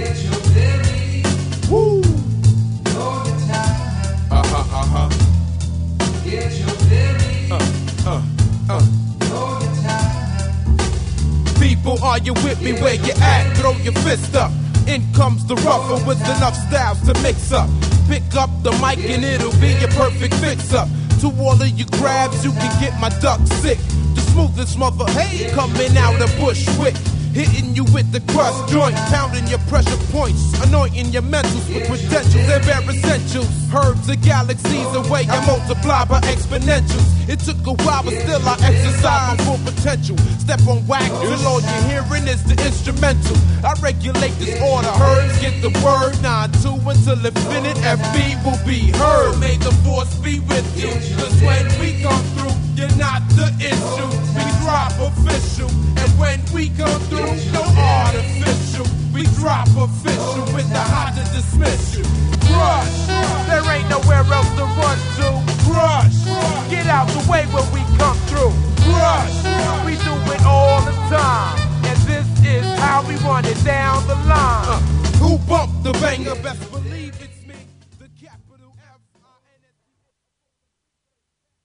Get your berry. Woo! Know the time. Uh-huh. Get your berry. Know the time. People, are you with me? Where you at? Throw your fist up. In comes the rougher with enough styles to mix up. Pick up the mic and it'll be your perfect fix-up. To all of you grabs, you can get my duck sick. The smoothest mother, hey, coming out of Bushwick. Hitting you with the crust joint, pounding your pressure points, anointing your mentals with credentials and bare essentials. Herbs of galaxies away, I multiply by exponentials. It took a while, but still I exercise my full potential. Step on wax, till all you're hearing is the instrumental. I regulate this order, herbs get the word 9-2 until infinite FB will be heard. So may the force be with you, cause when we come through, you're not the issue. We drop official, and when we come through, no artificial. We drop official with the hot to dismiss you. Crush, there ain't nowhere else to run to. Crush, get out the way when we come through. Crush, we do it all the time, and this is how we run it down the line. Who bumped the banger? Best believe it's